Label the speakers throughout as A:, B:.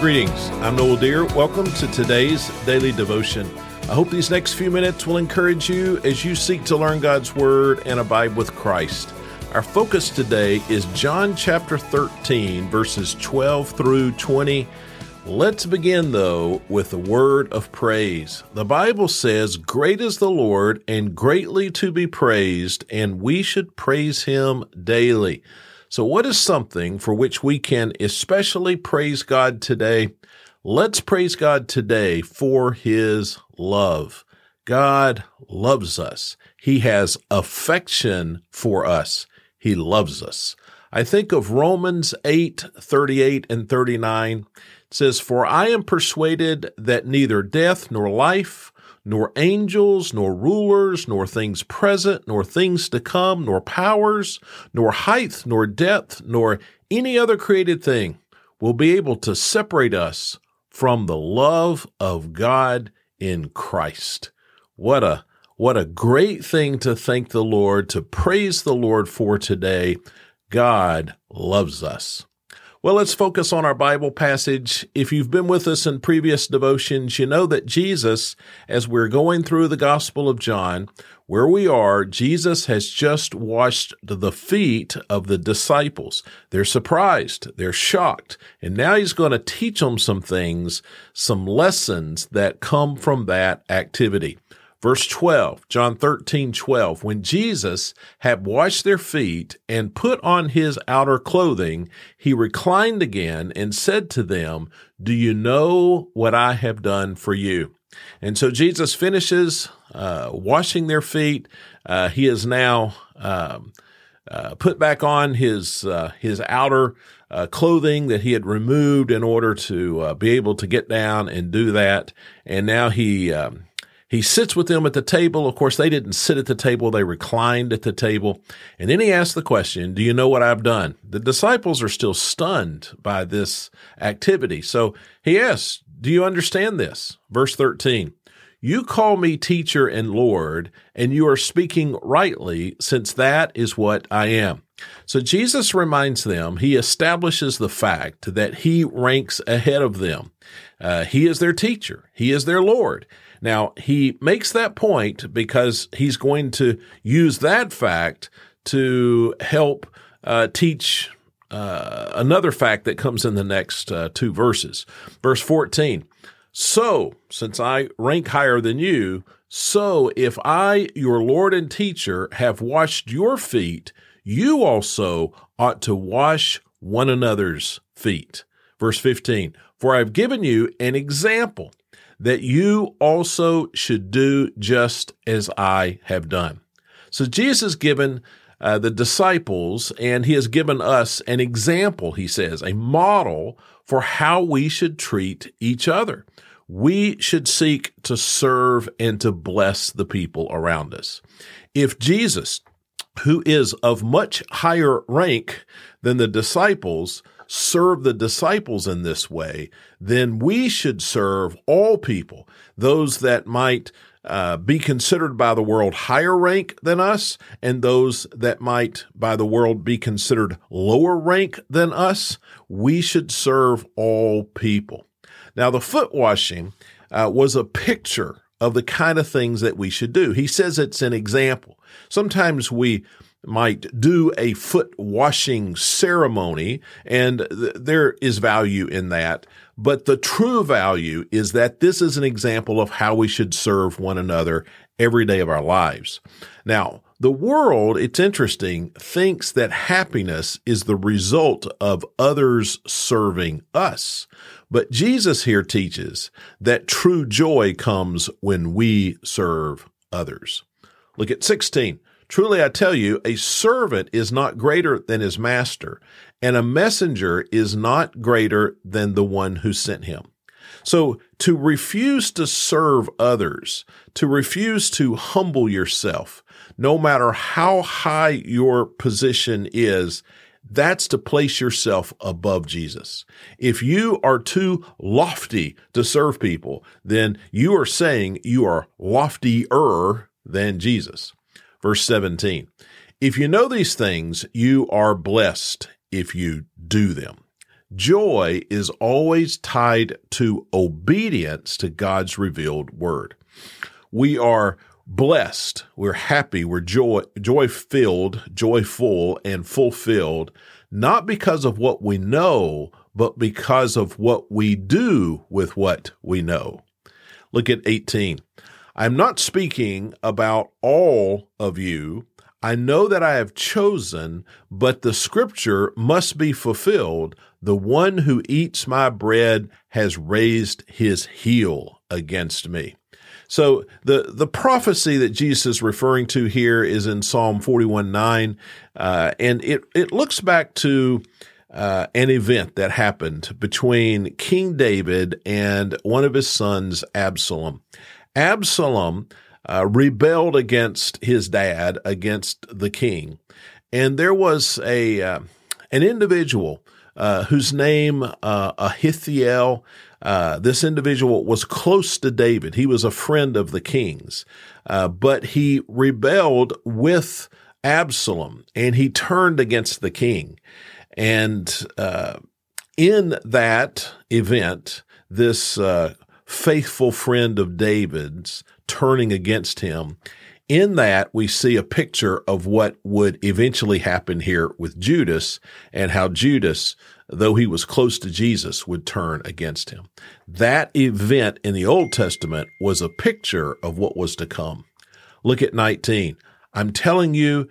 A: Greetings, I'm Noel Deere. Welcome to today's Daily Devotion. I hope these next few minutes will encourage you as you seek to learn God's Word and abide with Christ. Our focus today is John chapter 13, verses 12 through 20. Let's begin, though, with a word of praise. The Bible says, "Great is the Lord, and greatly to be praised, and we should praise Him daily." So what is something for which we can especially praise God today? Let's praise God today for His love. God loves us. He has affection for us. He loves us. I think of Romans 8:38 and 39. It says, "For I am persuaded that neither death nor life, nor angels, nor rulers, nor things present, nor things to come, nor powers, nor height, nor depth, nor any other created thing will be able to separate us from the love of God in Christ." What a great thing to thank the Lord, to praise the Lord for today. God loves us. Well, let's focus on our Bible passage. If you've been with us in previous devotions, you know that Jesus, as we're going through the Gospel of John, where we are, Jesus has just washed the feet of the disciples. They're surprised, they're shocked, and now he's going to teach them some things, some lessons that come from that activity. Verse 12, John 13:12, "When Jesus had washed their feet and put on his outer clothing, he reclined again and said to them, 'Do you know what I have done for you?'" And so Jesus finishes washing their feet. He is now put back on his outer clothing that he had removed in order to be able to get down and do that. And now he sits with them at the table. Of course, they didn't sit at the table. They reclined at the table. And then he asked the question, "Do you know what I've done?" The disciples are still stunned by this activity. So he asks, "Do you understand this?" Verse 13, "You call me teacher and Lord, and you are speaking rightly, since that is what I am." So Jesus reminds them, he establishes the fact that he ranks ahead of them. He is their teacher. He is their Lord. Now, he makes that point because he's going to use that fact to help teach another fact that comes in the next two verses. Verse 14, "So, since I rank higher than you, so if I, your Lord and teacher, have washed your feet, you also ought to wash one another's feet." Verse 15, "For I have given you an example, that you also should do just as I have done." So Jesus has given the disciples, and he has given us an example, he says, a model for how we should treat each other. We should seek to serve and to bless the people around us. If Jesus, who is of much higher rank than the disciples, serve the disciples in this way, then we should serve all people, those that might be considered by the world higher rank than us, and those that might by the world be considered lower rank than us. We should serve all people. Now, the foot washing was a picture of the kind of things that we should do. He says it's an example. Sometimes we might do a foot washing ceremony, and there is value in that. But the true value is that this is an example of how we should serve one another every day of our lives. Now, the world, it's interesting, thinks that happiness is the result of others serving us. But Jesus here teaches that true joy comes when we serve others. Look at 16. "Truly I tell you, a servant is not greater than his master, and a messenger is not greater than the one who sent him." So to refuse to serve others, to refuse to humble yourself, no matter how high your position is, that's to place yourself above Jesus. If you are too lofty to serve people, then you are saying you are loftier than Jesus. Verse 17, "If you know these things, you are blessed if you do them." Joy is always tied to obedience to God's revealed word. We are blessed, we're happy, we're joy-filled, joyful, and fulfilled, not because of what we know, but because of what we do with what we know. Look at 18. I'm not speaking about all of you. I know that I have chosen, but the scripture must be fulfilled. The one who eats my bread has raised his heel against me. So the prophecy that Jesus is referring to here is in Psalm 41:9, and it looks back to an event that happened between King David and one of his sons, Absalom. Absalom rebelled against his dad, against the king, and there was an individual whose name Ahithophel. This individual was close to David. He was a friend of the king's, but he rebelled with Absalom, and he turned against the king. And in that event, this faithful friend of David's turning against him, in that we see a picture of what would eventually happen here with Judas, and how Judas, though he was close to Jesus, would turn against him. That event in the Old Testament was a picture of what was to come. Look at 19. I'm telling you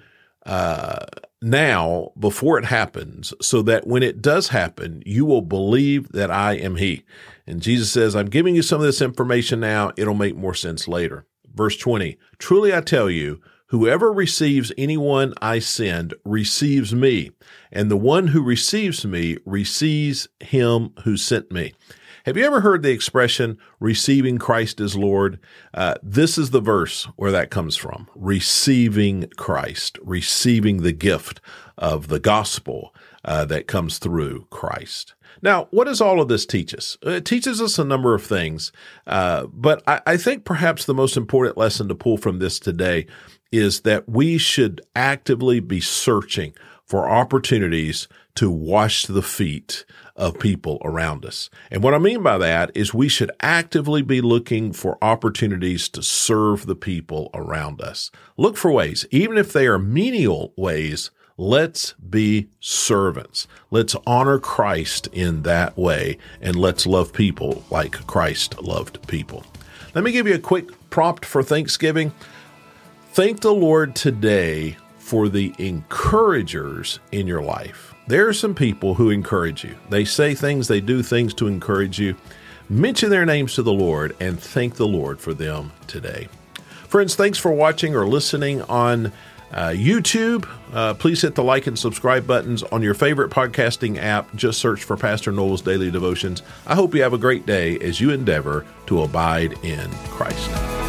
A: now before it happens, so that when it does happen, you will believe that I am he. And Jesus says, I'm giving you some of this information now. It'll make more sense later. Verse 20, truly I tell you, whoever receives anyone I send receives me, and the one who receives me receives him who sent me. Have you ever heard the expression, receiving Christ as Lord? This is the verse where that comes from. Receiving Christ, receiving the gift of the gospel that comes through Christ. Now, what does all of this teach us? It teaches us a number of things, but I think perhaps the most important lesson to pull from this today is that we should actively be searching for opportunities to wash the feet of people around us. And what I mean by that is we should actively be looking for opportunities to serve the people around us. Look for ways, even if they are menial ways. Let's be servants. Let's honor Christ in that way, and let's love people like Christ loved people. Let me give you a quick prompt for Thanksgiving. Thank the Lord today for the encouragers in your life. There are some people who encourage you. They say things, they do things to encourage you. Mention their names to the Lord and thank the Lord for them today. Friends, thanks for watching or listening on YouTube. Please hit the like and subscribe buttons on your favorite podcasting app. Just search for Pastor Noel's Daily Devotions. I hope you have a great day as you endeavor to abide in Christ.